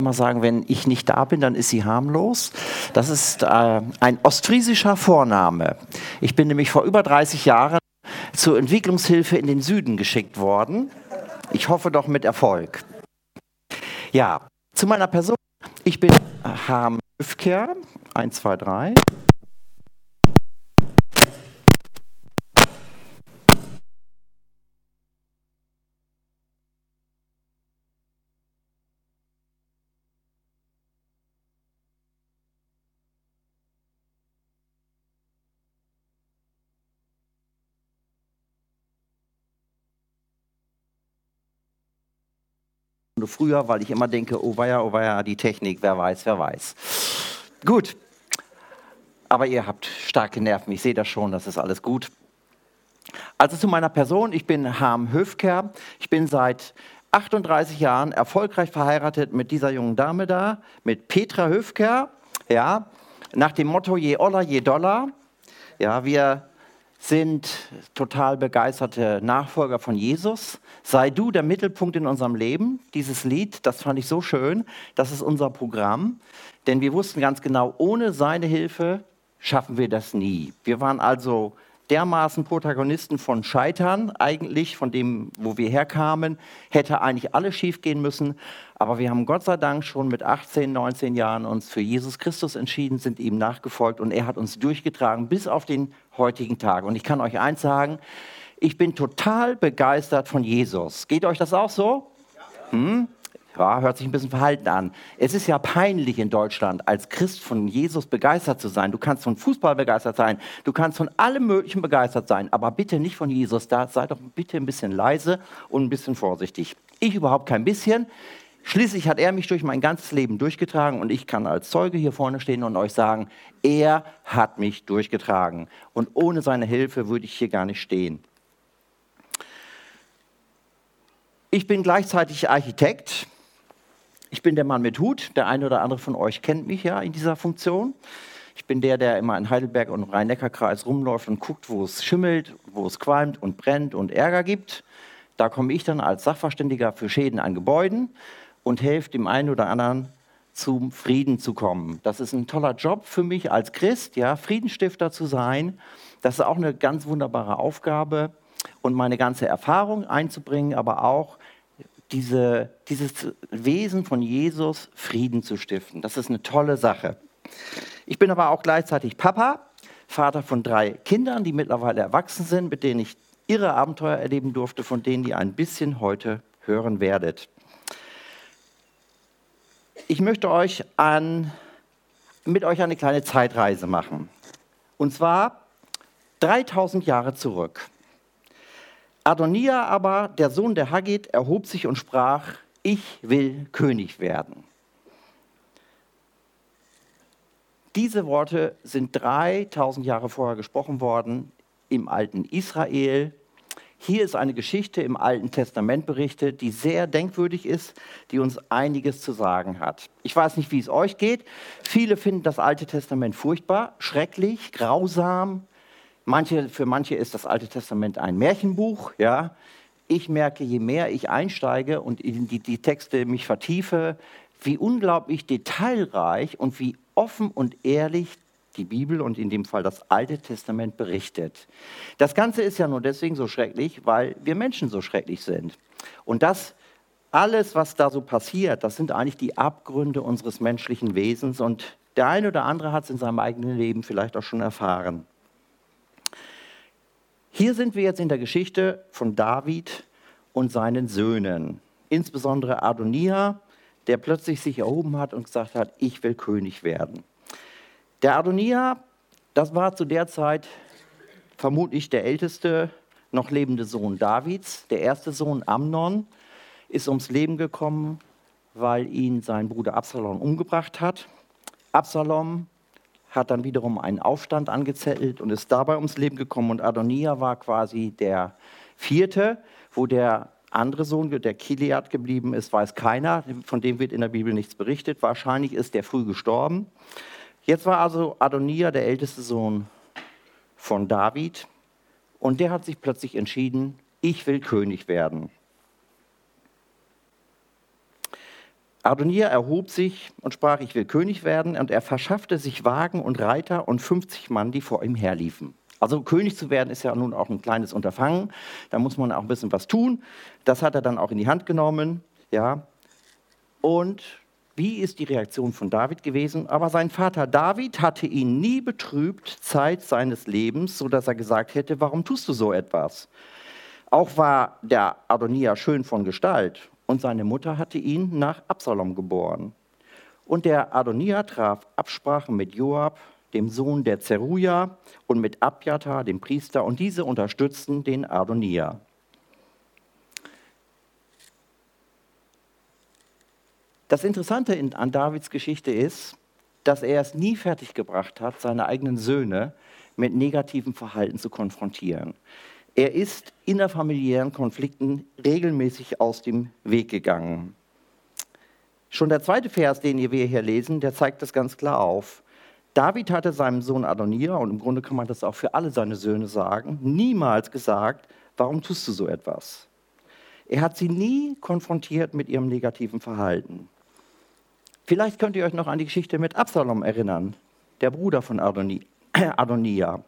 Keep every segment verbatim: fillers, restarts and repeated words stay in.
Mal sagen, wenn ich nicht da bin, dann ist sie harmlos. Das ist äh, ein ostfriesischer Vorname. Ich bin nämlich vor über dreißig Jahren zur Entwicklungshilfe in den Süden geschickt worden. Ich hoffe doch mit Erfolg. Ja, zu meiner Person. Ich bin Harm Höfker, eins, zwei, drei. Früher, weil ich immer denke, oh weia, oh weia, die Technik, wer weiß, wer weiß. Gut, aber ihr habt starke Nerven, ich sehe das schon, das ist alles gut. Also zu meiner Person, ich bin Harm Höfker, ich bin seit achtunddreißig Jahren erfolgreich verheiratet mit dieser jungen Dame da, mit Petra Höfker, ja, nach dem Motto je Oller, je Dollar. Ja, wir sind total begeisterte Nachfolger von Jesus. Sei du der Mittelpunkt in unserem Leben. Dieses Lied, das fand ich so schön, das ist unser Programm. Denn wir wussten ganz genau, ohne seine Hilfe schaffen wir das nie. Wir waren also dermaßen Protagonisten von Scheitern, eigentlich von dem, wo wir herkamen, hätte eigentlich alles schief gehen müssen. Aber wir haben Gott sei Dank schon mit achtzehn, neunzehn Jahren uns für Jesus Christus entschieden, sind ihm nachgefolgt und er hat uns durchgetragen bis auf den heutigen Tag. Und ich kann euch eins sagen, ich bin total begeistert von Jesus. Geht euch das auch so? Hm? Ja, hört sich ein bisschen verhalten an. Es ist ja peinlich in Deutschland, als Christ von Jesus begeistert zu sein. Du kannst von Fußball begeistert sein, du kannst von allem Möglichen begeistert sein, aber bitte nicht von Jesus. Da sei doch bitte ein bisschen leise und ein bisschen vorsichtig. Ich überhaupt kein bisschen. Schließlich hat er mich durch mein ganzes Leben durchgetragen und ich kann als Zeuge hier vorne stehen und euch sagen, er hat mich durchgetragen. Und ohne seine Hilfe würde ich hier gar nicht stehen. Ich bin gleichzeitig Architekt. Ich bin der Mann mit Hut. Der eine oder andere von euch kennt mich ja in dieser Funktion. Ich bin der, der immer in Heidelberg und im Rhein-Neckar-Kreis rumläuft und guckt, wo es schimmelt, wo es qualmt und brennt und Ärger gibt. Da komme ich dann als Sachverständiger für Schäden an Gebäuden und helfe dem einen oder anderen zum Frieden zu kommen. Das ist ein toller Job für mich als Christ, ja, Friedensstifter zu sein. Das ist auch eine ganz wunderbare Aufgabe und meine ganze Erfahrung einzubringen, aber auch diese, dieses Wesen von Jesus, Frieden zu stiften. Das ist eine tolle Sache. Ich bin aber auch gleichzeitig Papa, Vater von drei Kindern, die mittlerweile erwachsen sind, mit denen ich irre Abenteuer erleben durfte, von denen ihr ein bisschen heute hören werdet. Ich möchte euch an, mit euch eine kleine Zeitreise machen. Und zwar dreitausend Jahre zurück. Adonija aber, der Sohn der Haggit, erhob sich und sprach, ich will König werden. Diese Worte sind dreitausend Jahre vorher gesprochen worden im alten Israel. Hier ist eine Geschichte im Alten Testament berichtet, die sehr denkwürdig ist, die uns einiges zu sagen hat. Ich weiß nicht, wie es euch geht. Viele finden das Alte Testament furchtbar, schrecklich, grausam. Manche, für manche ist das Alte Testament ein Märchenbuch. Ja. Ich merke, je mehr ich einsteige und in die, die Texte mich vertiefe, wie unglaublich detailreich und wie offen und ehrlich die Bibel und in dem Fall das Alte Testament berichtet. Das Ganze ist ja nur deswegen so schrecklich, weil wir Menschen so schrecklich sind. Und das alles, was da so passiert, das sind eigentlich die Abgründe unseres menschlichen Wesens. Und der eine oder andere hat es in seinem eigenen Leben vielleicht auch schon erfahren. Hier sind wir jetzt in der Geschichte von David und seinen Söhnen. Insbesondere Adonija, der plötzlich sich erhoben hat und gesagt hat, ich will König werden. Der Adonija, das war zu der Zeit vermutlich der älteste noch lebende Sohn Davids. Der erste Sohn Amnon ist ums Leben gekommen, weil ihn sein Bruder Absalom umgebracht hat. Absalom hat dann wiederum einen Aufstand angezettelt und ist dabei ums Leben gekommen. Und Adonija war quasi der vierte, wo der andere Sohn, der Gilead geblieben ist, weiß keiner. Von dem wird in der Bibel nichts berichtet. Wahrscheinlich ist der früh gestorben. Jetzt war also Adonija der älteste Sohn von David und der hat sich plötzlich entschieden, ich will König werden. Adonija erhob sich und sprach, ich will König werden, und er verschaffte sich Wagen und Reiter und fünfzig Mann, die vor ihm herliefen. Also König zu werden ist ja nun auch ein kleines Unterfangen, da muss man auch ein bisschen was tun. Das hat er dann auch in die Hand genommen, ja. Und wie ist die Reaktion von David gewesen? Aber sein Vater David hatte ihn nie betrübt, Zeit seines Lebens, sodass er gesagt hätte, warum tust du so etwas? Auch war der Adonija schön von Gestalt und seine Mutter hatte ihn nach Absalom geboren. Und der Adonija traf Absprachen mit Joab, dem Sohn der Zeruja, und mit Abjatar, dem Priester, und diese unterstützten den Adonija. Das Interessante an Davids Geschichte ist, dass er es nie fertiggebracht hat, seine eigenen Söhne mit negativem Verhalten zu konfrontieren. Er ist innerfamiliären Konflikten regelmäßig aus dem Weg gegangen. Schon der zweite Vers, den wir hier lesen, der zeigt das ganz klar auf. David hatte seinem Sohn Adonija, und im Grunde kann man das auch für alle seine Söhne sagen, niemals gesagt, warum tust du so etwas? Er hat sie nie konfrontiert mit ihrem negativen Verhalten. Vielleicht könnt ihr euch noch an die Geschichte mit Absalom erinnern, der Bruder von Adoni- Adonija.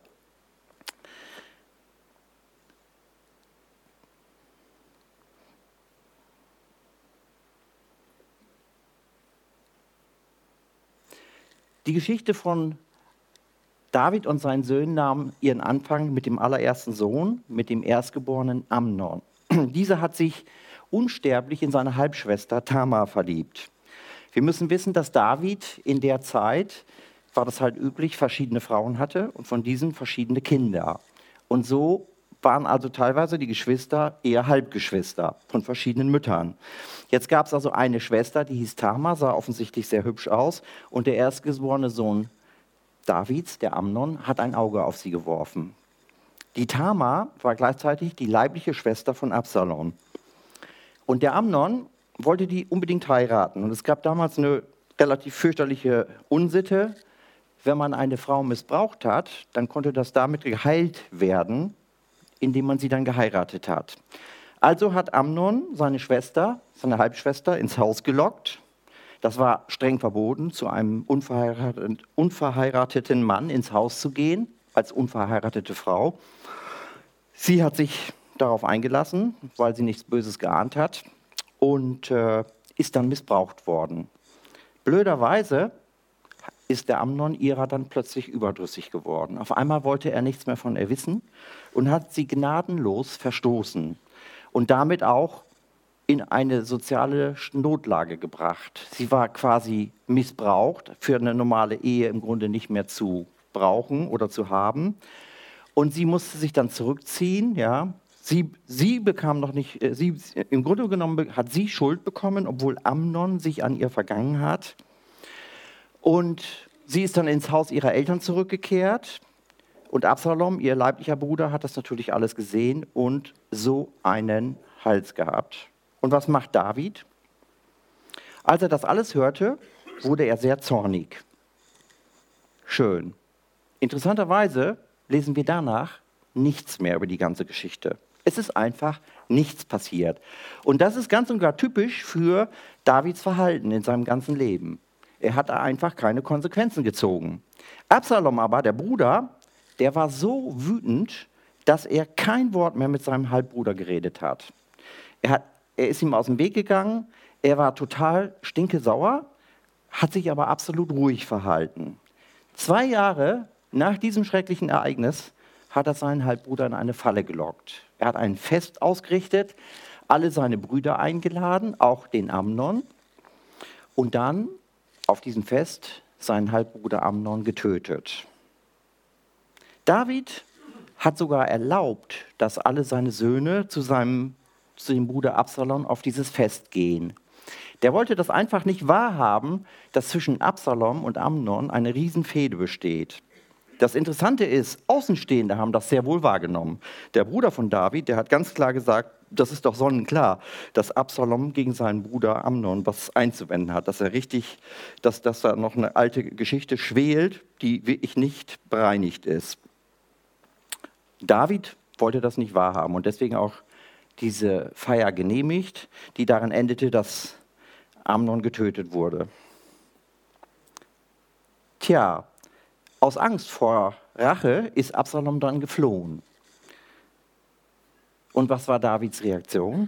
Die Geschichte von David und seinen Söhnen nahm ihren Anfang mit dem allerersten Sohn, mit dem erstgeborenen Amnon. Dieser hat sich unsterblich in seine Halbschwester Tamar verliebt. Wir müssen wissen, dass David in der Zeit, war das halt üblich, verschiedene Frauen hatte und von diesen verschiedene Kinder. Und so waren also teilweise die Geschwister eher Halbgeschwister von verschiedenen Müttern. Jetzt gab es also eine Schwester, die hieß Tamar, sah offensichtlich sehr hübsch aus, und der erstgeborene Sohn Davids, der Amnon, hat ein Auge auf sie geworfen. Die Tamar war gleichzeitig die leibliche Schwester von Absalom. Und der Amnon wollte die unbedingt heiraten. Und es gab damals eine relativ fürchterliche Unsitte. Wenn man eine Frau missbraucht hat, dann konnte das damit geheilt werden, indem man sie dann geheiratet hat. Also hat Amnon seine Schwester, seine Halbschwester, ins Haus gelockt. Das war streng verboten, zu einem unverheirateten, unverheirateten Mann ins Haus zu gehen, als unverheiratete Frau. Sie hat sich darauf eingelassen, weil sie nichts Böses geahnt hat, und äh, ist dann missbraucht worden. Blöderweise ist der Amnon ihrer dann plötzlich überdrüssig geworden. Auf einmal wollte er nichts mehr von ihr wissen und hat sie gnadenlos verstoßen und damit auch in eine soziale Notlage gebracht. Sie war quasi missbraucht, für eine normale Ehe im Grunde nicht mehr zu brauchen oder zu haben. Und sie musste sich dann zurückziehen, ja. Sie, sie bekam noch nicht, sie, im Grunde genommen hat sie Schuld bekommen, obwohl Amnon sich an ihr vergangen hat. Und sie ist dann ins Haus ihrer Eltern zurückgekehrt. Und Absalom, ihr leiblicher Bruder, hat das natürlich alles gesehen und so einen Hals gehabt. Und was macht David? Als er das alles hörte, wurde er sehr zornig. Schön. Interessanterweise lesen wir danach nichts mehr über die ganze Geschichte. Es ist einfach nichts passiert. Und das ist ganz und gar typisch für Davids Verhalten in seinem ganzen Leben. Er hat einfach keine Konsequenzen gezogen. Absalom aber, der Bruder, der war so wütend, dass er kein Wort mehr mit seinem Halbbruder geredet hat. Er, hat, er ist ihm aus dem Weg gegangen, er war total stinkesauer, hat sich aber absolut ruhig verhalten. Zwei Jahre nach diesem schrecklichen Ereignis hat er seinen Halbbruder in eine Falle gelockt. Er hat ein Fest ausgerichtet, alle seine Brüder eingeladen, auch den Amnon, und dann auf diesem Fest seinen Halbbruder Amnon getötet. David hat sogar erlaubt, dass alle seine Söhne zu seinem zu dem Bruder Absalom auf dieses Fest gehen. Der wollte das einfach nicht wahrhaben, dass zwischen Absalom und Amnon eine Riesenfehde besteht. Das Interessante ist, Außenstehende haben das sehr wohl wahrgenommen. Der Bruder von David, der hat ganz klar gesagt, das ist doch sonnenklar, dass Absalom gegen seinen Bruder Amnon was einzuwenden hat, dass er richtig, dass, dass da noch eine alte Geschichte schwelt, die wirklich nicht bereinigt ist. David wollte das nicht wahrhaben und deswegen auch diese Feier genehmigt, die darin endete, dass Amnon getötet wurde. Tja, aus Angst vor Rache ist Absalom dann geflohen. Und was war Davids Reaktion?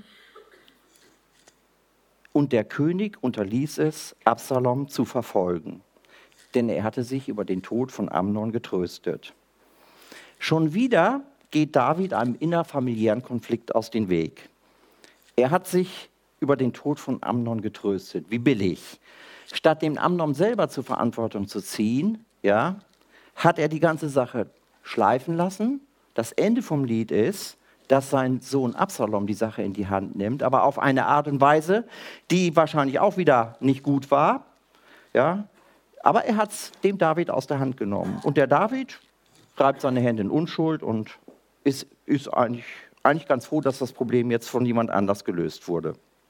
Und der König unterließ es, Absalom zu verfolgen, denn er hatte sich über den Tod von Amnon getröstet. Schon wieder geht David einem innerfamiliären Konflikt aus dem Weg. Er hat sich über den Tod von Amnon getröstet. Wie billig. Statt den Amnon selber zur Verantwortung zu ziehen, ja, hat er die ganze Sache schleifen lassen. Das Ende vom Lied ist, dass sein Sohn Absalom die Sache in die Hand nimmt, aber auf eine Art und Weise, die wahrscheinlich auch wieder nicht gut war. Ja, aber er hat es dem David aus der Hand genommen. Und der David reibt seine Hände in Unschuld und ist, ist eigentlich, eigentlich ganz froh, dass das Problem jetzt von jemand anders gelöst wurde.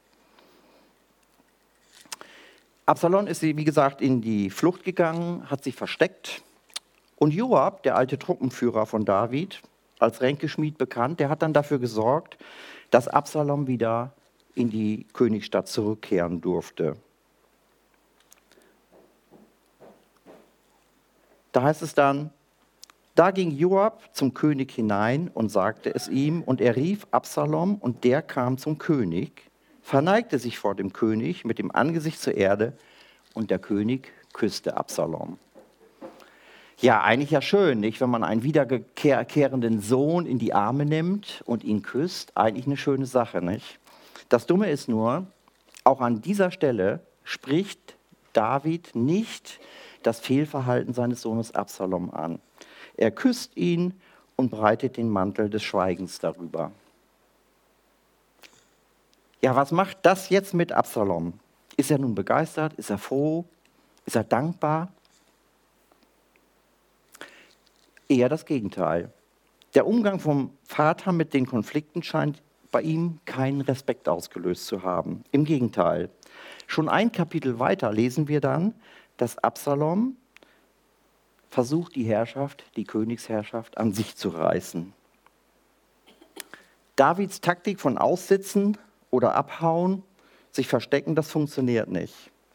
Absalom ist, wie gesagt, in die Flucht gegangen, hat sich versteckt. Und Joab, der alte Truppenführer von David, als Ränkeschmied bekannt, der hat dann dafür gesorgt, dass Absalom wieder in die Königsstadt zurückkehren durfte. Da heißt es dann, da ging Joab zum König hinein und sagte es ihm, und er rief Absalom, und der kam zum König, verneigte sich vor dem König mit dem Angesicht zur Erde, und der König küsste Absalom. Ja, eigentlich ja schön, nicht? Wenn man einen wiederkehrenden Sohn in die Arme nimmt und ihn küsst, eigentlich eine schöne Sache, nicht? Das Dumme ist nur, auch an dieser Stelle spricht David nicht das Fehlverhalten seines Sohnes Absalom an. Er küsst ihn und breitet den Mantel des Schweigens darüber. Ja, was macht das jetzt mit Absalom? Ist er nun begeistert? Ist er froh? Ist er dankbar? Eher das Gegenteil. Der Umgang vom Vater mit den Konflikten scheint bei ihm keinen Respekt ausgelöst zu haben. Im Gegenteil. Schon ein Kapitel weiter lesen wir dann, dass Absalom versucht, die Herrschaft, die Königsherrschaft an sich zu reißen. Davids Taktik von Aussitzen oder Abhauen, sich verstecken, das funktioniert nicht.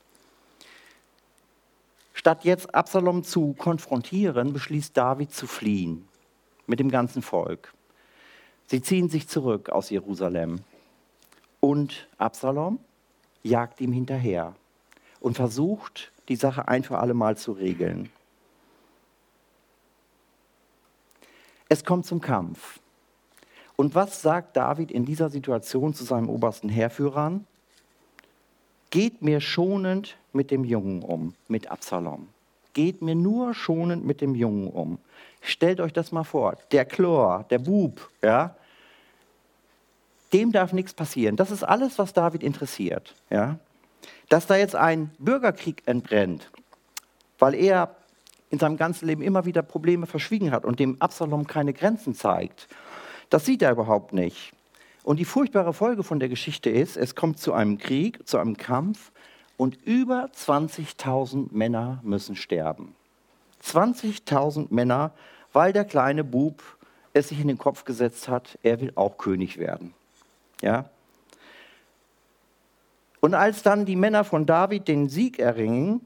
Statt jetzt Absalom zu konfrontieren, beschließt David zu fliehen mit dem ganzen Volk. Sie ziehen sich zurück aus Jerusalem. Und Absalom jagt ihm hinterher und versucht, die Sache ein für alle Mal zu regeln. Es kommt zum Kampf. Und was sagt David in dieser Situation zu seinen obersten Heerführern? Geht mir schonend mit dem Jungen um, mit Absalom. Geht mir nur schonend mit dem Jungen um. Stellt euch das mal vor, der Chlor, der Bub, ja, dem darf nichts passieren. Das ist alles, was David interessiert. Ja. Dass da jetzt ein Bürgerkrieg entbrennt, weil er in seinem ganzen Leben immer wieder Probleme verschwiegen hat und dem Absalom keine Grenzen zeigt, das sieht er überhaupt nicht. Und die furchtbare Folge von der Geschichte ist, es kommt zu einem Krieg, zu einem Kampf und über zwanzigtausend Männer müssen sterben. zwanzigtausend Männer, weil der kleine Bub es sich in den Kopf gesetzt hat, er will auch König werden. Ja? Und als dann die Männer von David den Sieg erringen,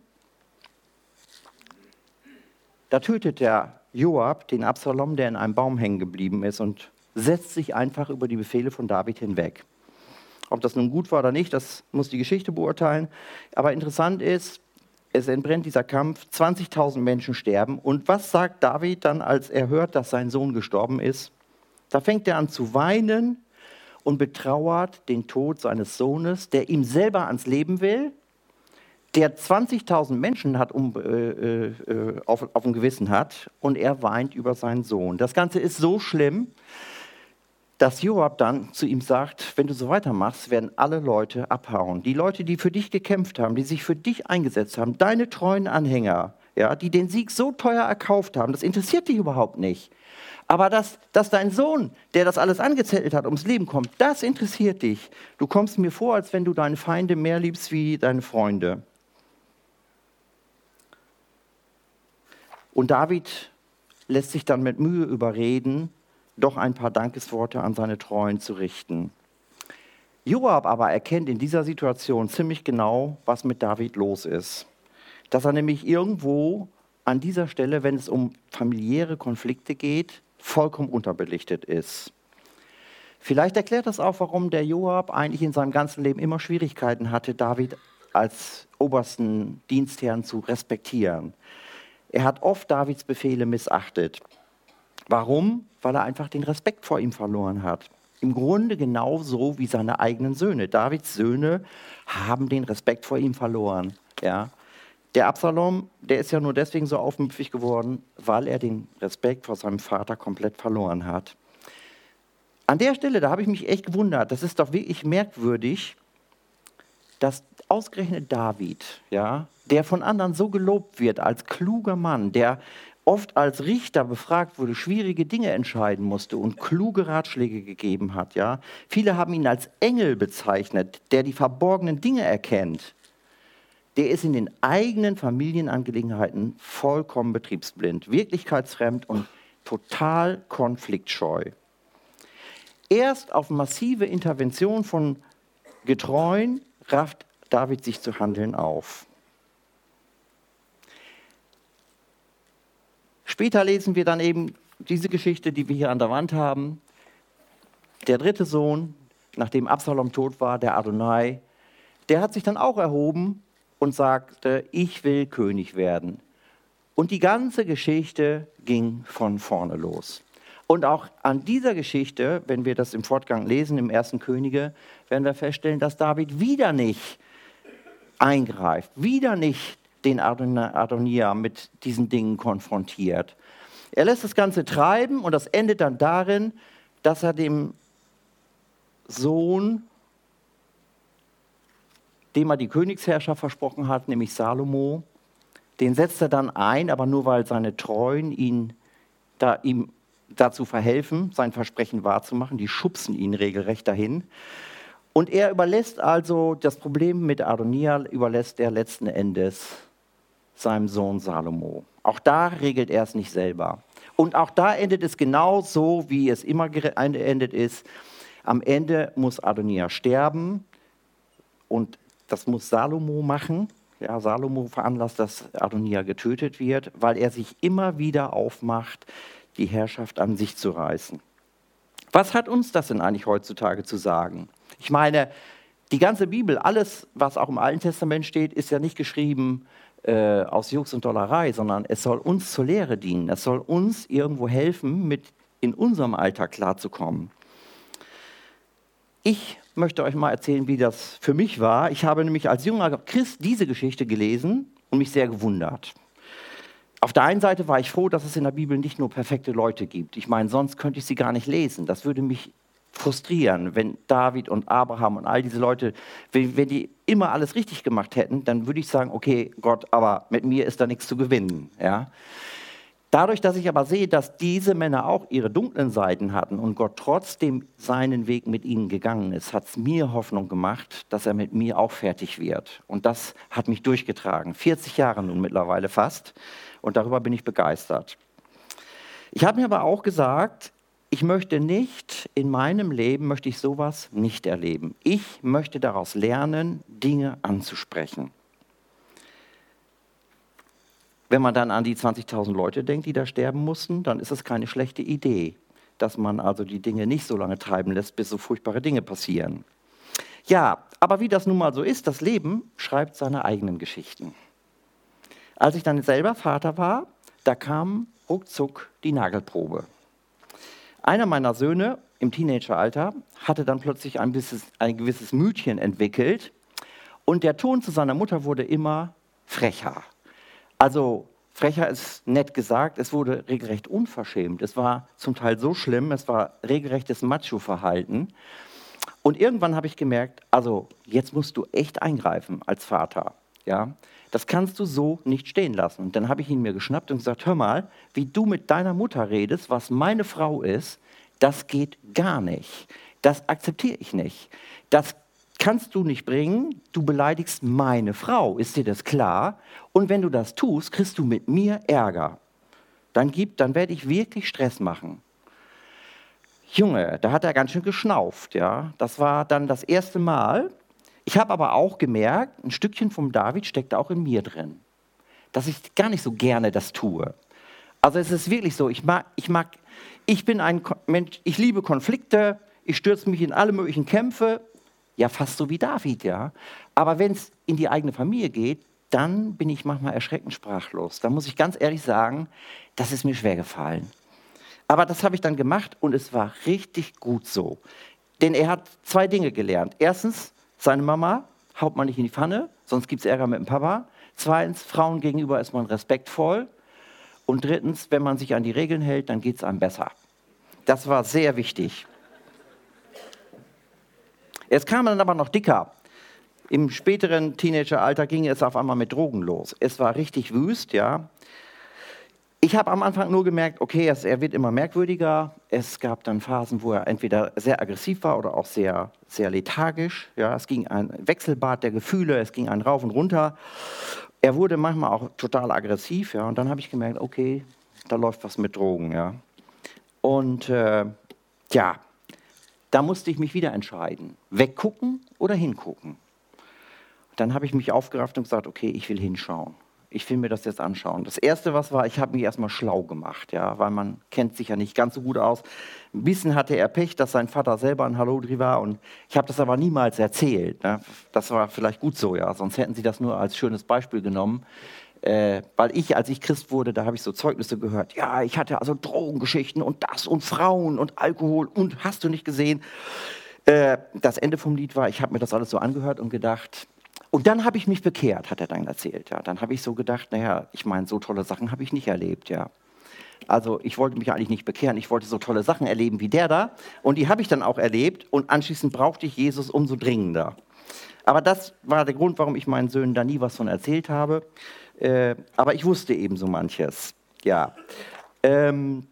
da tötet der Joab den Absalom, der in einem Baum hängen geblieben ist, und setzt sich einfach über die Befehle von David hinweg. Ob das nun gut war oder nicht, das muss die Geschichte beurteilen. Aber interessant ist, es entbrennt dieser Kampf, zwanzigtausend Menschen sterben. Und was sagt David dann, als er hört, dass sein Sohn gestorben ist? Da fängt er an zu weinen und betrauert den Tod seines Sohnes, der ihm selber ans Leben will, der zwanzigtausend Menschen hat, um, äh, äh, auf, auf dem Gewissen hat, und er weint über seinen Sohn. Das Ganze ist so schlimm, dass Joab dann zu ihm sagt, wenn du so weitermachst, werden alle Leute abhauen. Die Leute, die für dich gekämpft haben, die sich für dich eingesetzt haben, deine treuen Anhänger, ja, die den Sieg so teuer erkauft haben, das interessiert dich überhaupt nicht. Aber dass, dass dein Sohn, der das alles angezettelt hat, ums Leben kommt, das interessiert dich. Du kommst mir vor, als wenn du deine Feinde mehr liebst wie deine Freunde. Und David lässt sich dann mit Mühe überreden, doch ein paar Dankesworte an seine Treuen zu richten. Joab aber erkennt in dieser Situation ziemlich genau, was mit David los ist. Dass er nämlich irgendwo an dieser Stelle, wenn es um familiäre Konflikte geht, vollkommen unterbelichtet ist. Vielleicht erklärt das auch, warum der Joab eigentlich in seinem ganzen Leben immer Schwierigkeiten hatte, David als obersten Dienstherrn zu respektieren. Er hat oft Davids Befehle missachtet. Warum? Weil er einfach den Respekt vor ihm verloren hat. Im Grunde genauso wie seine eigenen Söhne. Davids Söhne haben den Respekt vor ihm verloren. Ja. Der Absalom, der ist ja nur deswegen so aufmüpfig geworden, weil er den Respekt vor seinem Vater komplett verloren hat. An der Stelle, da habe ich mich echt gewundert, das ist doch wirklich merkwürdig, dass ausgerechnet David, ja, der von anderen so gelobt wird als kluger Mann, der oft als Richter befragt wurde, schwierige Dinge entscheiden musste und kluge Ratschläge gegeben hat. Ja. Viele haben ihn als Engel bezeichnet, der die verborgenen Dinge erkennt. Der ist in den eigenen Familienangelegenheiten vollkommen betriebsblind, wirklichkeitsfremd und total konfliktscheu. Erst auf massive Intervention von Getreuen rafft David sich zu handeln auf. Später lesen wir dann eben diese Geschichte, die wir hier an der Wand haben. Der dritte Sohn, nachdem Absalom tot war, der Adonai, der hat sich dann auch erhoben und sagte, ich will König werden. Und die ganze Geschichte ging von vorne los. Und auch an dieser Geschichte, wenn wir das im Fortgang lesen, im ersten Könige, werden wir feststellen, dass David wieder nicht eingreift, wieder nicht den Adonia mit diesen Dingen konfrontiert. Er lässt das Ganze treiben und das endet dann darin, dass er dem Sohn, dem er die Königsherrschaft versprochen hat, nämlich Salomo, den setzt er dann ein, aber nur weil seine Treuen ihn da, ihm dazu verhelfen, sein Versprechen wahrzumachen. Die schubsen ihn regelrecht dahin. Und er überlässt also das Problem mit Adonia, überlässt er letzten Endes seinem Sohn Salomo. Auch da regelt er es nicht selber. Und auch da endet es genau so, wie es immer geendet ist. Am Ende muss Adonia sterben und das muss Salomo machen. Ja, Salomo veranlasst, dass Adonia getötet wird, weil er sich immer wieder aufmacht, die Herrschaft an sich zu reißen. Was hat uns das denn eigentlich heutzutage zu sagen? Ich meine, die ganze Bibel, alles, was auch im Alten Testament steht, ist ja nicht geschrieben äh, aus Jux und Dollerei, sondern es soll uns zur Lehre dienen. Es soll uns irgendwo helfen, mit in unserem Alltag klarzukommen. Ich möchte euch mal erzählen, wie das für mich war. Ich habe nämlich als junger Christ diese Geschichte gelesen und mich sehr gewundert. Auf der einen Seite war ich froh, dass es in der Bibel nicht nur perfekte Leute gibt. Ich meine, sonst könnte ich sie gar nicht lesen. Das würde mich frustrieren, wenn David und Abraham und all diese Leute, wenn, wenn die immer alles richtig gemacht hätten, dann würde ich sagen, okay, Gott, aber mit mir ist da nichts zu gewinnen. Ja? Dadurch, dass ich aber sehe, dass diese Männer auch ihre dunklen Seiten hatten und Gott trotzdem seinen Weg mit ihnen gegangen ist, hat es mir Hoffnung gemacht, dass er mit mir auch fertig wird. Und das hat mich durchgetragen. vierzig Jahre nun mittlerweile fast. Und darüber bin ich begeistert. Ich habe mir aber auch gesagt, ich möchte nicht, in meinem Leben möchte ich sowas nicht erleben. Ich möchte daraus lernen, Dinge anzusprechen. Wenn man dann an die zwanzigtausend Leute denkt, die da sterben mussten, dann ist es keine schlechte Idee, dass man also die Dinge nicht so lange treiben lässt, bis so furchtbare Dinge passieren. Ja, aber wie das nun mal so ist, das Leben schreibt seine eigenen Geschichten. Als ich dann selber Vater war, da kam ruckzuck die Nagelprobe. Einer meiner Söhne im Teenageralter hatte dann plötzlich ein, bisschen, ein gewisses Mütchen entwickelt und der Ton zu seiner Mutter wurde immer frecher. Also frecher ist nett gesagt, es wurde regelrecht unverschämt. Es war zum Teil so schlimm, es war regelrechtes Macho-Verhalten. Und irgendwann habe ich gemerkt, also jetzt musst du echt eingreifen als Vater. Ja? Das kannst du so nicht stehen lassen. Und dann habe ich ihn mir geschnappt und gesagt, hör mal, wie du mit deiner Mutter redest, was meine Frau ist, das geht gar nicht. Das akzeptiere ich nicht. Das kannst du nicht bringen, du beleidigst meine Frau, ist dir das klar? Und wenn du das tust, kriegst du mit mir Ärger. Dann, gibt, dann werde ich wirklich Stress machen. Junge, da hat er ganz schön geschnauft. Ja? Das war dann das erste Mal. Ich habe aber auch gemerkt, ein Stückchen vom David steckt auch in mir drin, dass ich gar nicht so gerne das tue. Also es ist wirklich so, ich mag, ich mag, ich bin ein Mensch, ich liebe Konflikte, ich stürze mich in alle möglichen Kämpfe, ja fast so wie David, ja. Aber wenn es in die eigene Familie geht, dann bin ich manchmal erschreckend sprachlos. Da muss ich ganz ehrlich sagen, das ist mir schwer gefallen. Aber das habe ich dann gemacht und es war richtig gut so. Denn er hat zwei Dinge gelernt. Erstens, seine Mama haut man nicht in die Pfanne, sonst gibt es Ärger mit dem Papa. Zweitens, Frauen gegenüber ist man respektvoll. Und drittens, wenn man sich an die Regeln hält, dann geht es einem besser. Das war sehr wichtig. Es kam dann aber noch dicker. Im späteren Teenageralter ging es auf einmal mit Drogen los. Es war richtig wüst, ja. Ich habe am Anfang nur gemerkt, okay, es, er wird immer merkwürdiger. Es gab dann Phasen, wo er entweder sehr aggressiv war oder auch sehr, sehr lethargisch. Ja, es ging ein Wechselbad der Gefühle, es ging ein Rauf und Runter. Er wurde manchmal auch total aggressiv, ja. Und dann habe ich gemerkt, okay, da läuft was mit Drogen, ja. Und äh, ja, da musste ich mich wieder entscheiden, weggucken oder hingucken. Dann habe ich mich aufgerafft und gesagt, okay, ich will hinschauen. Ich will mir das jetzt anschauen. Das Erste, was war, ich habe mich erstmal schlau gemacht, ja, weil man kennt sich ja nicht ganz so gut aus. Ein bisschen hatte er Pech, dass sein Vater selber ein Hallodri war und ich habe das aber niemals erzählt. Ne? Das war vielleicht gut so, ja, sonst hätten sie das nur als schönes Beispiel genommen. Äh, weil ich, als ich Christ wurde, da habe ich so Zeugnisse gehört. Ja, ich hatte also Drogengeschichten und das und Frauen und Alkohol und hast du nicht gesehen. Äh, das Ende vom Lied war, ich habe mir das alles so angehört und gedacht, und dann habe ich mich bekehrt, hat er dann erzählt. Ja. Dann habe ich so gedacht, naja, ich meine, so tolle Sachen habe ich nicht erlebt. Ja. Also ich wollte mich eigentlich nicht bekehren, ich wollte so tolle Sachen erleben wie der da. Und die habe ich dann auch erlebt und anschließend brauchte ich Jesus umso dringender. Aber das war der Grund, warum ich meinen Söhnen da nie was von erzählt habe. Äh, aber ich wusste eben so manches. Ja. Ähm,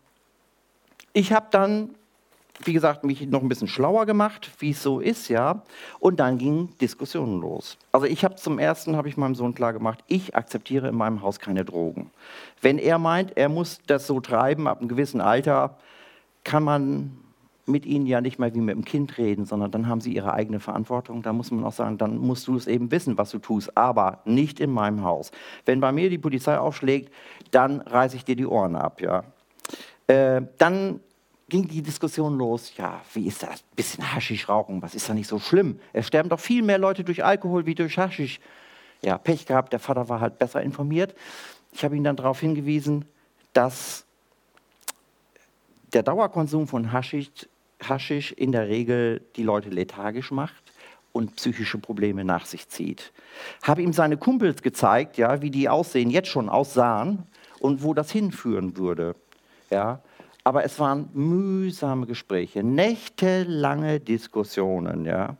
ich habe dann, wie gesagt, mich noch ein bisschen schlauer gemacht, wie es so ist, ja. Und dann gingen Diskussionen los. Also ich habe zum Ersten, habe ich meinem Sohn klar gemacht, ich akzeptiere in meinem Haus keine Drogen. Wenn er meint, er muss das so treiben, ab einem gewissen Alter, kann man mit ihnen ja nicht mehr wie mit dem Kind reden, sondern dann haben sie ihre eigene Verantwortung. Da muss man auch sagen, dann musst du es eben wissen, was du tust, aber nicht in meinem Haus. Wenn bei mir die Polizei aufschlägt, dann reiße ich dir die Ohren ab, ja. Äh, dann ging die Diskussion los, ja, wie ist das, ein bisschen Haschisch rauchen, was ist da nicht so schlimm? Es sterben doch viel mehr Leute durch Alkohol wie durch Haschisch. Ja, Pech gehabt, der Vater war halt besser informiert. Ich habe ihn dann darauf hingewiesen, dass der Dauerkonsum von Haschisch, Haschisch in der Regel die Leute lethargisch macht und psychische Probleme nach sich zieht. Habe ihm seine Kumpels gezeigt, ja, wie die aussehen, jetzt schon aussahen und wo das hinführen würde. Ja. Aber es waren mühsame Gespräche, nächtelange Diskussionen. Ja.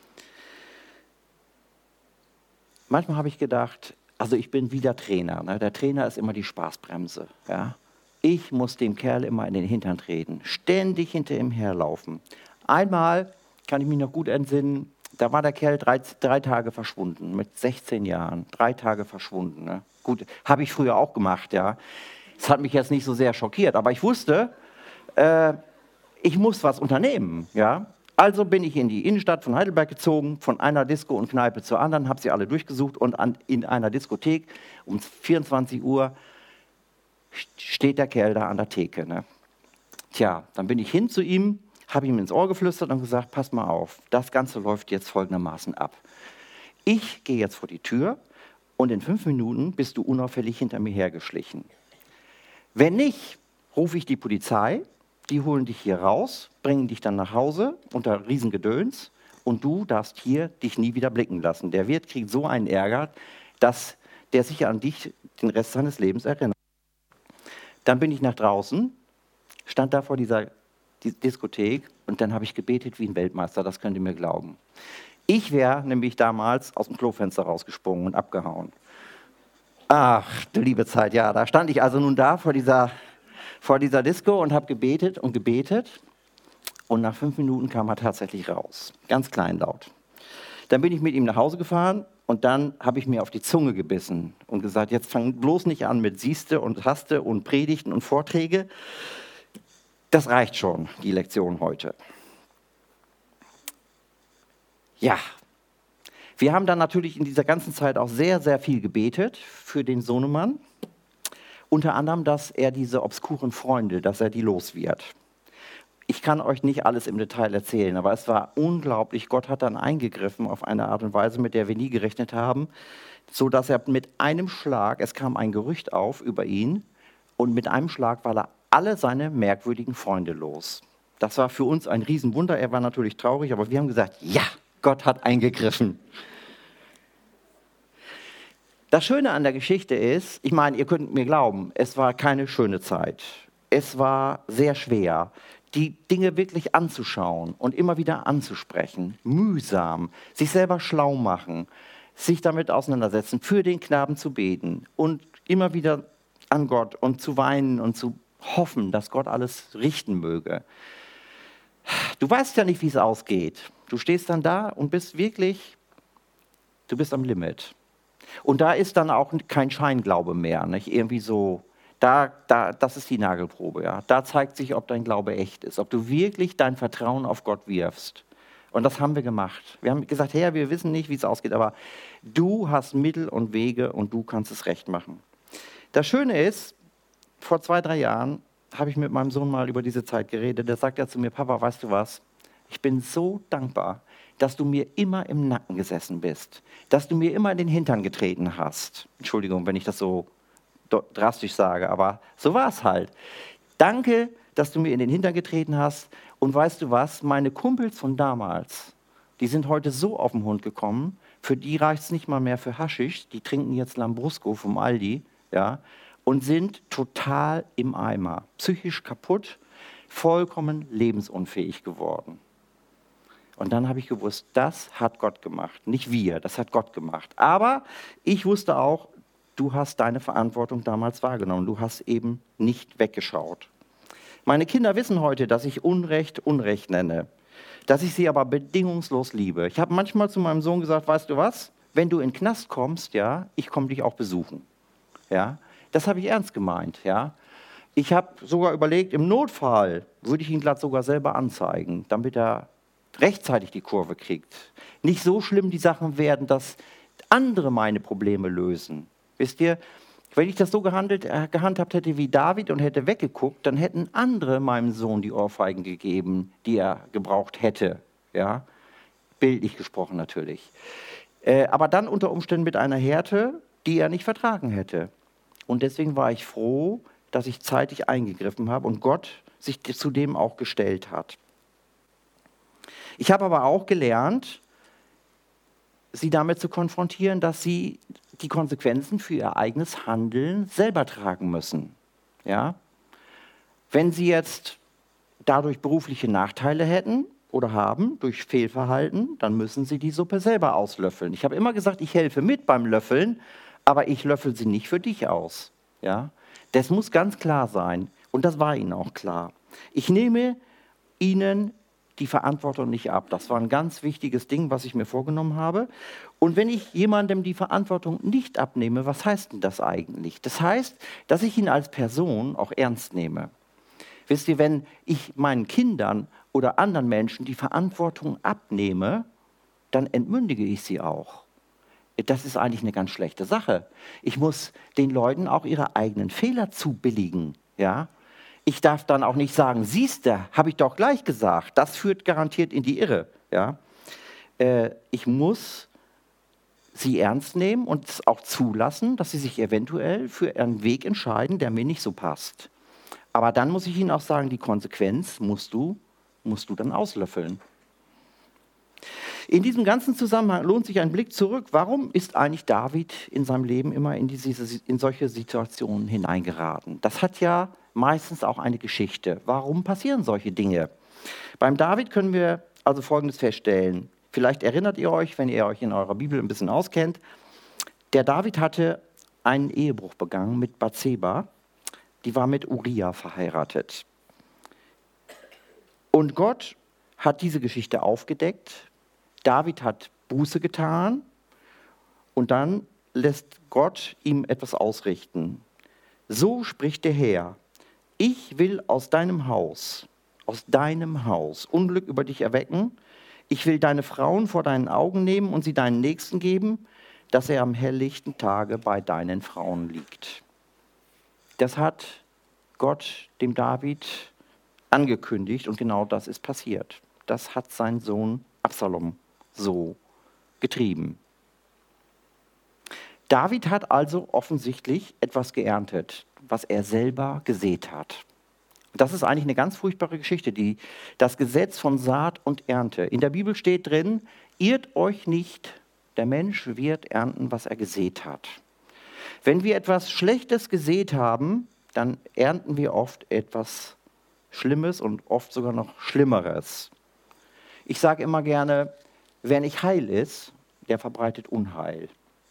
Manchmal habe ich gedacht, also ich bin wie der Trainer. Ne? Der Trainer ist immer die Spaßbremse. Ja. Ich muss dem Kerl immer in den Hintern treten, ständig hinter ihm herlaufen. Einmal kann ich mich noch gut entsinnen, da war der Kerl drei, drei Tage verschwunden, mit sechzehn Jahren, drei Tage verschwunden. Ne? Gut, habe ich früher auch gemacht, ja. Das hat mich jetzt nicht so sehr schockiert, aber ich wusste, äh, ich muss was unternehmen, ja. Also bin ich in die Innenstadt von Heidelberg gezogen, von einer Disco und Kneipe zur anderen, habe sie alle durchgesucht und an, in einer Diskothek um vierundzwanzig Uhr steht der Kerl da an der Theke. Ne? Tja, dann bin ich hin zu ihm, habe ihm ins Ohr geflüstert und gesagt, pass mal auf, das Ganze läuft jetzt folgendermaßen ab. Ich gehe jetzt vor die Tür und in fünf Minuten bist du unauffällig hinter mir hergeschlichen. Wenn nicht, rufe ich die Polizei, die holen dich hier raus, bringen dich dann nach Hause unter Riesengedöns und du darfst hier dich nie wieder blicken lassen. Der Wirt kriegt so einen Ärger, dass der sich an dich den Rest seines Lebens erinnert. Dann bin ich nach draußen, stand da vor dieser Diskothek und dann habe ich gebetet wie ein Weltmeister, das könnt ihr mir glauben. Ich wäre nämlich damals aus dem Klofenster rausgesprungen und abgehauen. Ach, du liebe Zeit, ja, da stand ich also nun da vor dieser, vor dieser Disco und habe gebetet und gebetet und nach fünf Minuten kam er tatsächlich raus, ganz kleinlaut. Dann bin ich mit ihm nach Hause gefahren und dann habe ich mir auf die Zunge gebissen und gesagt, jetzt fang bloß nicht an mit Sieste und Haste und Predigten und Vorträge. Das reicht schon, die Lektion heute. Ja, wir haben dann natürlich in dieser ganzen Zeit auch sehr, sehr viel gebetet für den Sohnemann. Unter anderem, dass er diese obskuren Freunde, dass er die los wird. Ich kann euch nicht alles im Detail erzählen, aber es war unglaublich. Gott hat dann eingegriffen auf eine Art und Weise, mit der wir nie gerechnet haben, so dass er mit einem Schlag, es kam ein Gerücht auf über ihn, und mit einem Schlag war er alle seine merkwürdigen Freunde los. Das war für uns ein Riesenwunder. Er war natürlich traurig, aber wir haben gesagt, ja, Gott hat eingegriffen. Das Schöne an der Geschichte ist, ich meine, ihr könnt mir glauben, es war keine schöne Zeit. Es war sehr schwer, die Dinge wirklich anzuschauen und immer wieder anzusprechen. Mühsam, sich selber schlau machen, sich damit auseinandersetzen, für den Knaben zu beten und immer wieder an Gott und zu weinen und zu hoffen, dass Gott alles richten möge. Du weißt ja nicht, wie es ausgeht. Du stehst dann da und bist wirklich, du bist am Limit. Und da ist dann auch kein Scheinglaube mehr, nicht? Irgendwie so, da, da, das ist die Nagelprobe. Ja? Da zeigt sich, ob dein Glaube echt ist, ob du wirklich dein Vertrauen auf Gott wirfst. Und das haben wir gemacht. Wir haben gesagt, Herr, wir wissen nicht, wie es ausgeht, aber du hast Mittel und Wege und du kannst es recht machen. Das Schöne ist, vor zwei, drei Jahren habe ich mit meinem Sohn mal über diese Zeit geredet. Da sagt er zu mir, Papa, weißt du was, ich bin so dankbar, dass du mir immer im Nacken gesessen bist, dass du mir immer in den Hintern getreten hast. Entschuldigung, wenn ich das so drastisch sage, aber so war es halt. Danke, dass du mir in den Hintern getreten hast. Und weißt du was, meine Kumpels von damals, die sind heute so auf den Hund gekommen, für die reicht es nicht mal mehr für Haschisch, die trinken jetzt Lambrusco vom Aldi, ja, und sind total im Eimer, psychisch kaputt, vollkommen lebensunfähig geworden. Und dann habe ich gewusst, das hat Gott gemacht. Nicht wir, das hat Gott gemacht. Aber ich wusste auch, du hast deine Verantwortung damals wahrgenommen. Du hast eben nicht weggeschaut. Meine Kinder wissen heute, dass ich Unrecht Unrecht nenne, dass ich sie aber bedingungslos liebe. Ich habe manchmal zu meinem Sohn gesagt, weißt du was, wenn du in den Knast kommst, ja, ich komme dich auch besuchen. Ja, das habe ich ernst gemeint. Ja. Ich habe sogar überlegt, im Notfall würde ich ihn glatt sogar selber anzeigen, damit er rechtzeitig die Kurve kriegt. Nicht so schlimm die Sachen werden, dass andere meine Probleme lösen. Wisst ihr, wenn ich das so gehandelt, äh, gehandhabt hätte wie David und hätte weggeguckt, dann hätten andere meinem Sohn die Ohrfeigen gegeben, die er gebraucht hätte. Ja? Bildlich gesprochen natürlich. Äh, aber dann unter Umständen mit einer Härte, die er nicht vertragen hätte. Und deswegen war ich froh, dass ich zeitig eingegriffen habe und Gott sich zu dem auch gestellt hat. Ich habe aber auch gelernt, sie damit zu konfrontieren, dass sie die Konsequenzen für ihr eigenes Handeln selber tragen müssen. Ja? Wenn sie jetzt dadurch berufliche Nachteile hätten oder haben, durch Fehlverhalten, dann müssen sie die Suppe selber auslöffeln. Ich habe immer gesagt, ich helfe mit beim Löffeln, aber ich löffel sie nicht für dich aus. Ja? Das muss ganz klar sein und das war ihnen auch klar. Ich nehme ihnen die Verantwortung nicht ab. Das war ein ganz wichtiges Ding, was ich mir vorgenommen habe. Und wenn ich jemandem die Verantwortung nicht abnehme, was heißt denn das eigentlich? Das heißt, dass ich ihn als Person auch ernst nehme. Wisst ihr, wenn ich meinen Kindern oder anderen Menschen die Verantwortung abnehme, dann entmündige ich sie auch. Das ist eigentlich eine ganz schlechte Sache. Ich muss den Leuten auch ihre eigenen Fehler zubilligen, ja? Ich darf dann auch nicht sagen, siehste, habe ich doch gleich gesagt. Das führt garantiert in die Irre. Ja? Äh, ich muss sie ernst nehmen und es auch zulassen, dass sie sich eventuell für einen Weg entscheiden, der mir nicht so passt. Aber dann muss ich ihnen auch sagen, die Konsequenz musst du, musst du dann auslöffeln. In diesem ganzen Zusammenhang lohnt sich ein Blick zurück. Warum ist eigentlich David in seinem Leben immer in, diese, in solche Situationen hineingeraten? Das hat ja meistens auch eine Geschichte. Warum passieren solche Dinge? Beim David können wir also Folgendes feststellen. Vielleicht erinnert ihr euch, wenn ihr euch in eurer Bibel ein bisschen auskennt. Der David hatte einen Ehebruch begangen mit Bathseba. Die war mit Uria verheiratet. Und Gott hat diese Geschichte aufgedeckt. David hat Buße getan und dann lässt Gott ihm etwas ausrichten. So spricht der Herr. ich will aus deinem Haus, aus deinem Haus Unglück über dich erwecken. Ich will deine Frauen vor deinen Augen nehmen und sie deinen Nächsten geben, dass er am helllichten Tage bei deinen Frauen liegt. Das hat Gott dem David angekündigt und genau das ist passiert. Das hat sein Sohn Absalom so getrieben. David hat also offensichtlich etwas geerntet, was er selber gesät hat. Das ist eigentlich eine ganz furchtbare Geschichte, die, das Gesetz von Saat und Ernte. In der Bibel steht drin, irrt euch nicht, der Mensch wird ernten, was er gesät hat. Wenn wir etwas Schlechtes gesät haben, dann ernten wir oft etwas Schlimmes und oft sogar noch Schlimmeres. Ich sage immer gerne, wer nicht heil ist, der verbreitet Unheil.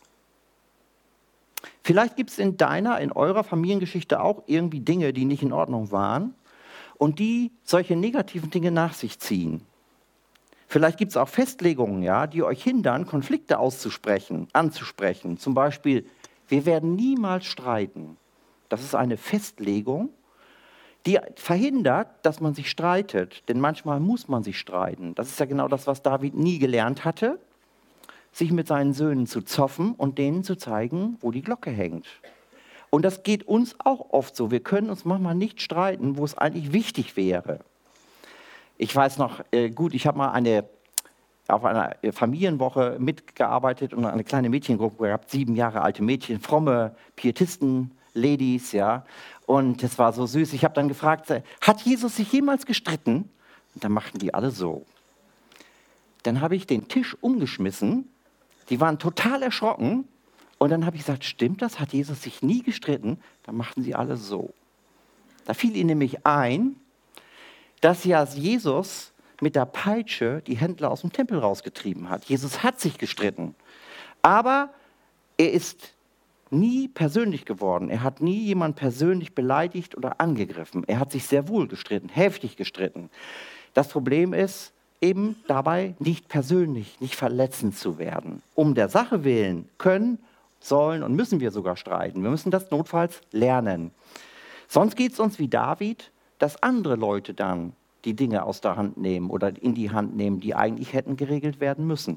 Vielleicht gibt es in deiner, in eurer Familiengeschichte auch irgendwie Dinge, die nicht in Ordnung waren und die solche negativen Dinge nach sich ziehen. Vielleicht gibt es auch Festlegungen, ja, die euch hindern, Konflikte auszusprechen, anzusprechen. Zum Beispiel, wir werden niemals streiten. Das ist eine Festlegung, die verhindert, dass man sich streitet. Denn manchmal muss man sich streiten. Das ist ja genau das, was David nie gelernt hatte, sich mit seinen Söhnen zu zoffen und denen zu zeigen, wo die Glocke hängt. Und das geht uns auch oft so. Wir können uns manchmal nicht streiten, wo es eigentlich wichtig wäre. Ich weiß noch, äh, gut, ich habe mal eine, auf einer Familienwoche mitgearbeitet und eine kleine Mädchengruppe gehabt, sieben Jahre alte Mädchen, fromme Pietisten, Ladies, ja. Und das war so süß. Ich habe dann gefragt, hat Jesus sich jemals gestritten? Und dann machten die alle so. Dann habe ich den Tisch umgeschmissen. Die waren total erschrocken. Und dann habe ich gesagt, stimmt das? Hat Jesus sich nie gestritten? Dann machten sie alle so. Da fiel ihnen nämlich ein, dass ja Jesus mit der Peitsche die Händler aus dem Tempel rausgetrieben hat. Jesus hat sich gestritten. Aber er ist nie persönlich geworden. Er hat nie jemanden persönlich beleidigt oder angegriffen. Er hat sich sehr wohl gestritten, heftig gestritten. Das Problem ist, eben dabei nicht persönlich, nicht verletzend zu werden. Um der Sache willen können, sollen und müssen wir sogar streiten. Wir müssen das notfalls lernen. Sonst geht es uns wie David, dass andere Leute dann die Dinge aus der Hand nehmen oder in die Hand nehmen, die eigentlich hätten geregelt werden müssen.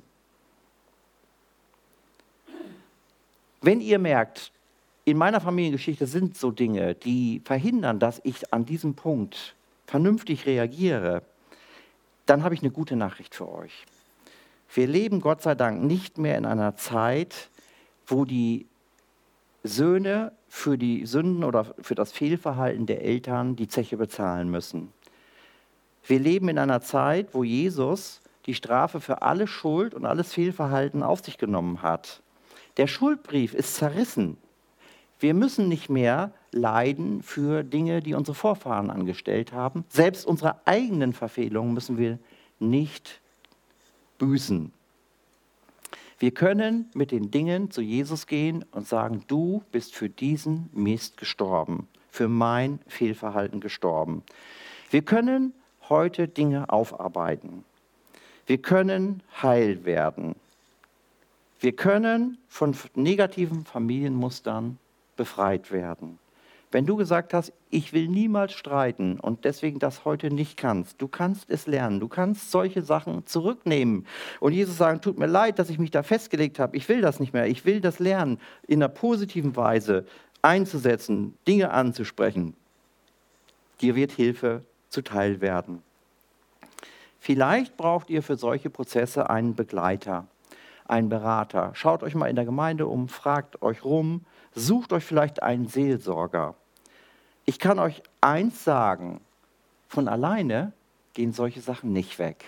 Wenn ihr merkt, in meiner Familiengeschichte sind so Dinge, die verhindern, dass ich an diesem Punkt vernünftig reagiere, dann habe ich eine gute Nachricht für euch. Wir leben Gott sei Dank nicht mehr in einer Zeit, wo die Söhne für die Sünden oder für das Fehlverhalten der Eltern die Zeche bezahlen müssen. Wir leben in einer Zeit, wo Jesus die Strafe für alle Schuld und alles Fehlverhalten auf sich genommen hat. Der Schuldbrief ist zerrissen. Wir müssen nicht mehr leiden für Dinge, die unsere Vorfahren angestellt haben. Selbst unsere eigenen Verfehlungen müssen wir nicht büßen. Wir können mit den Dingen zu Jesus gehen und sagen, du bist für diesen Mist gestorben, für mein Fehlverhalten gestorben. Wir können heute Dinge aufarbeiten. Wir können heil werden. Wir können von negativen Familienmustern befreit werden. Wenn du gesagt hast, ich will niemals streiten und deswegen das heute nicht kannst, du kannst es lernen, du kannst solche Sachen zurücknehmen und Jesus sagen, tut mir leid, dass ich mich da festgelegt habe, ich will das nicht mehr, ich will das lernen, in einer positiven Weise einzusetzen, Dinge anzusprechen. Dir wird Hilfe zuteil werden. Vielleicht braucht ihr für solche Prozesse einen Begleiter, einen Berater. Schaut euch mal in der Gemeinde um, fragt euch rum, sucht euch vielleicht einen Seelsorger. Ich kann euch eins sagen, von alleine gehen solche Sachen nicht weg.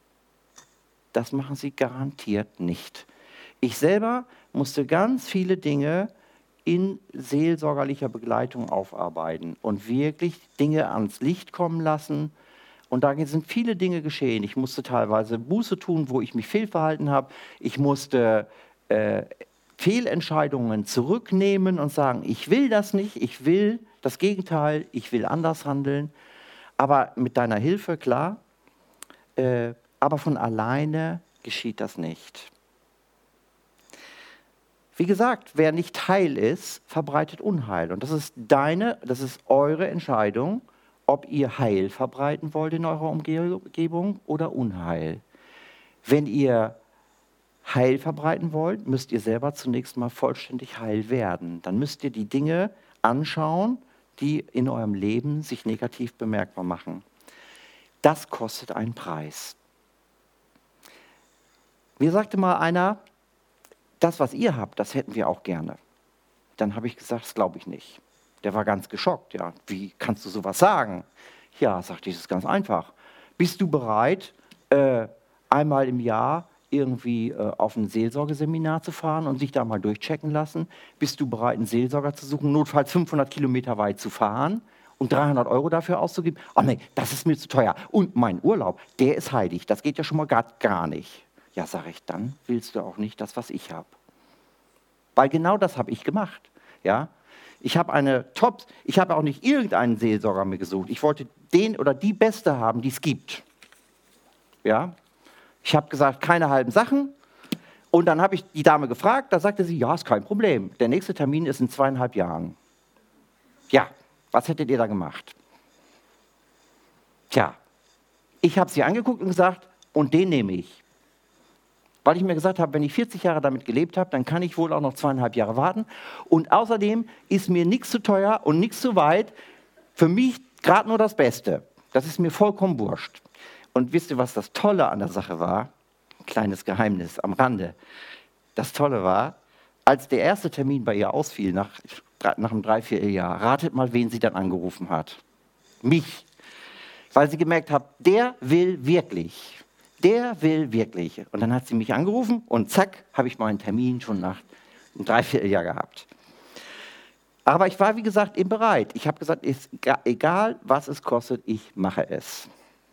Das machen sie garantiert nicht. Ich selber musste ganz viele Dinge in seelsorgerlicher Begleitung aufarbeiten und wirklich Dinge ans Licht kommen lassen. Und da sind viele Dinge geschehen. Ich musste teilweise Buße tun, wo ich mich fehlverhalten habe. Ich musste äh, Fehlentscheidungen zurücknehmen und sagen, ich will das nicht, ich will das Gegenteil, ich will anders handeln. Aber mit deiner Hilfe, klar, äh, aber von alleine geschieht das nicht. Wie gesagt, wer nicht heil ist, verbreitet Unheil. Und das ist deine, das ist eure Entscheidung, ob ihr Heil verbreiten wollt in eurer Umgebung oder Unheil. Wenn ihr Heil verbreiten wollt, müsst ihr selber zunächst mal vollständig heil werden. Dann müsst ihr die Dinge anschauen, die in eurem Leben sich negativ bemerkbar machen. Das kostet einen Preis. Mir sagte mal einer, das, was ihr habt, das hätten wir auch gerne. Dann habe ich gesagt, das glaube ich nicht. Der war ganz geschockt. Ja, wie kannst du sowas sagen? Ja, sagte ich, das ist ganz einfach. Bist du bereit, äh, einmal im Jahr irgendwie äh, auf ein Seelsorgeseminar zu fahren und sich da mal durchchecken lassen? Bist du bereit, einen Seelsorger zu suchen, notfalls fünfhundert Kilometer weit zu fahren und dreihundert Euro dafür auszugeben? Ach nee, das ist mir zu teuer. Und mein Urlaub, der ist heilig. Das geht ja schon mal gar, gar nicht. Ja, sage ich, dann willst du auch nicht das, was ich habe. Weil genau das habe ich gemacht. Ja? Ich habe eine Top, ich habe auch nicht irgendeinen Seelsorger mehr gesucht. Ich wollte den oder die Beste haben, die es gibt. Ja? Ich habe gesagt, keine halben Sachen. Und dann habe ich die Dame gefragt, da sagte sie, ja, ist kein Problem. Der nächste Termin ist in zweieinhalb Jahren. Ja, was hättet ihr da gemacht? Tja, ich habe sie angeguckt und gesagt, und den nehme ich. Weil ich mir gesagt habe, wenn ich vierzig Jahre damit gelebt habe, dann kann ich wohl auch noch zweieinhalb Jahre warten. Und außerdem ist mir nichts zu teuer und nichts zu weit. Für mich gerade nur das Beste. Das ist mir vollkommen wurscht. Und wisst ihr, was das Tolle an der Sache war? Ein kleines Geheimnis am Rande. Das Tolle war, als der erste Termin bei ihr ausfiel, nach, nach einem Dreivierteljahr, ratet mal, wen sie dann angerufen hat. Mich. Weil sie gemerkt hat, der will wirklich. Der will wirklich. Und dann hat sie mich angerufen und zack, habe ich meinen Termin schon nach einem Dreivierteljahr gehabt. Aber ich war, wie gesagt, eben bereit. Ich habe gesagt, ist egal, was es kostet, ich mache es.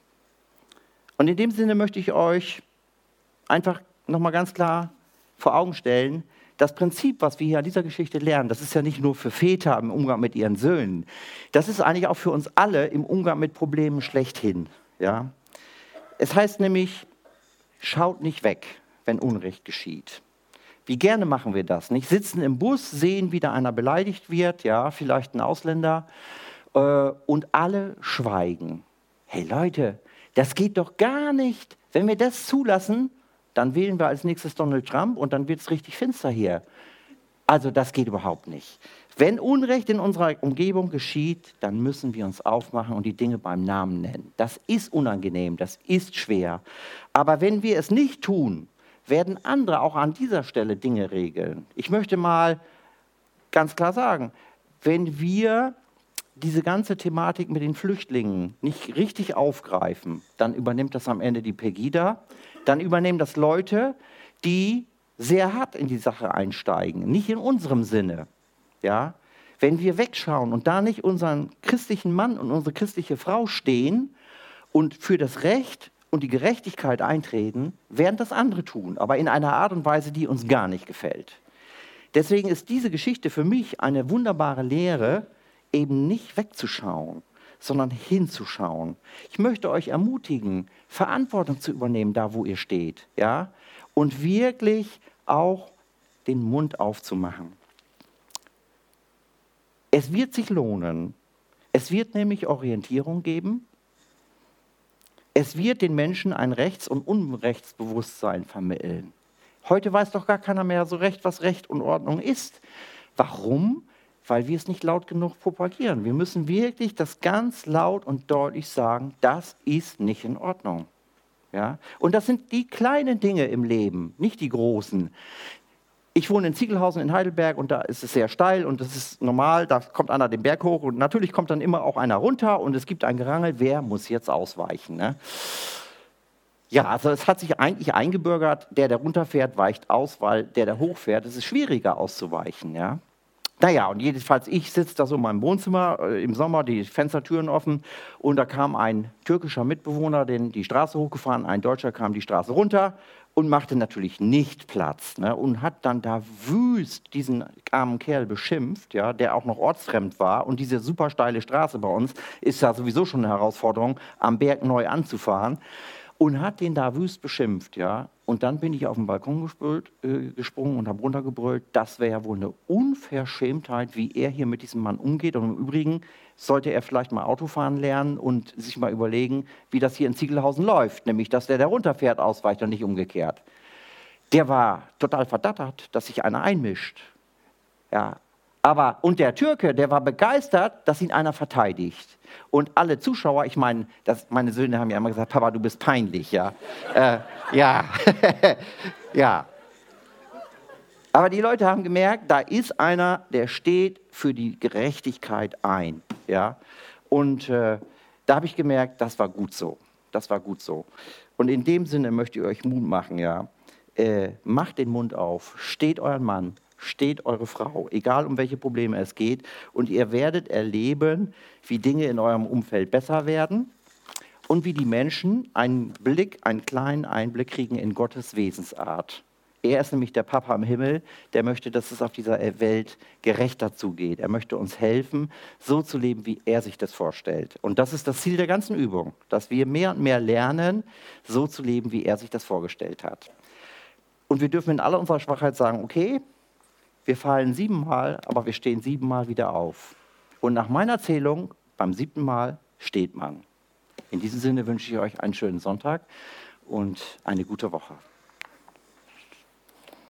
Und in dem Sinne möchte ich euch einfach nochmal ganz klar vor Augen stellen, das Prinzip, was wir hier an dieser Geschichte lernen, das ist ja nicht nur für Väter im Umgang mit ihren Söhnen. Das ist eigentlich auch für uns alle im Umgang mit Problemen schlechthin. Ja? Es heißt nämlich, schaut nicht weg, wenn Unrecht geschieht. Wie gerne machen wir das, nicht? Sitzen im Bus, sehen, wie da einer beleidigt wird, ja, vielleicht ein Ausländer, äh, und alle schweigen. Hey Leute, das geht doch gar nicht. Wenn wir das zulassen, dann wählen wir als nächstes Donald Trump und dann wird es richtig finster hier. Also das geht überhaupt nicht. Wenn Unrecht in unserer Umgebung geschieht, dann müssen wir uns aufmachen und die Dinge beim Namen nennen. Das ist unangenehm, das ist schwer. Aber wenn wir es nicht tun, werden andere auch an dieser Stelle Dinge regeln. Ich möchte mal ganz klar sagen, wenn wir diese ganze Thematik mit den Flüchtlingen nicht richtig aufgreifen, dann übernimmt das am Ende die Pegida, dann übernehmen das Leute, die sehr hart in die Sache einsteigen, nicht in unserem Sinne. Ja? Wenn wir wegschauen und da nicht unseren christlichen Mann und unsere christliche Frau stehen und für das Recht und die Gerechtigkeit eintreten, werden das andere tun, aber in einer Art und Weise, die uns gar nicht gefällt. Deswegen ist diese Geschichte für mich eine wunderbare Lehre, eben nicht wegzuschauen, sondern hinzuschauen. Ich möchte euch ermutigen, Verantwortung zu übernehmen, da wo ihr steht, ja, und wirklich auch den Mund aufzumachen. Es wird sich lohnen. Es wird nämlich Orientierung geben. Es wird den Menschen ein Rechts- und Unrechtsbewusstsein vermitteln. Heute weiß doch gar keiner mehr so recht, was Recht und Ordnung ist. Warum? Weil wir es nicht laut genug propagieren. Wir müssen wirklich das ganz laut und deutlich sagen, das ist nicht in Ordnung. Ja? Und das sind die kleinen Dinge im Leben, nicht die großen. Ich wohne in Ziegelhausen in Heidelberg und da ist es sehr steil und das ist normal, da kommt einer den Berg hoch und natürlich kommt dann immer auch einer runter und es gibt ein Gerangel, wer muss jetzt ausweichen. Ne? Ja, also es hat sich eigentlich eingebürgert, der, der runterfährt, weicht aus, weil der, der hochfährt, es ist schwieriger auszuweichen. Ja? Naja, und jedenfalls, ich sitze da so in meinem Wohnzimmer, äh, im Sommer, die Fenstertüren offen und da kam ein türkischer Mitbewohner, den die Straße hochgefahren, ein Deutscher kam die Straße runter und machte natürlich nicht Platz, ne, und hat dann da wüst diesen armen Kerl beschimpft, ja, der auch noch ortsfremd war und diese super steile Straße bei uns ist ja sowieso schon eine Herausforderung, am Berg neu anzufahren und hat den da wüst beschimpft, ja. Und dann bin ich auf den Balkon gespült, äh, gesprungen und habe runtergebrüllt, das wäre ja wohl eine Unverschämtheit, wie er hier mit diesem Mann umgeht. Und im Übrigen sollte er vielleicht mal Autofahren lernen und sich mal überlegen, wie das hier in Ziegelhausen läuft. Nämlich, dass der, der runterfährt, ausweicht und nicht umgekehrt. Der war total verdattert, dass sich einer einmischt. Ja. Aber, und der Türke, der war begeistert, dass ihn einer verteidigt. Und alle Zuschauer, ich meine, das, meine Söhne haben ja immer gesagt, Papa, du bist peinlich, ja. äh, ja, ja. Aber die Leute haben gemerkt, da ist einer, der steht für die Gerechtigkeit ein, ja. Und äh, da habe ich gemerkt, das war gut so, das war gut so. Und in dem Sinne möchte ich euch Mut machen, ja. Äh, macht den Mund auf, steht euren Mann, steht eure Frau, egal um welche Probleme es geht. Und ihr werdet erleben, wie Dinge in eurem Umfeld besser werden und wie die Menschen einen Blick, einen kleinen Einblick kriegen in Gottes Wesensart. Er ist nämlich der Papa im Himmel, der möchte, dass es auf dieser Welt gerechter zugeht. Er möchte uns helfen, so zu leben, wie er sich das vorstellt. Und das ist das Ziel der ganzen Übung, dass wir mehr und mehr lernen, so zu leben, wie er sich das vorgestellt hat. Und wir dürfen in aller unserer Schwachheit sagen, okay, wir fallen siebenmal, aber wir stehen siebenmal wieder auf. Und nach meiner Zählung, beim siebten Mal steht man. In diesem Sinne wünsche ich euch einen schönen Sonntag und eine gute Woche.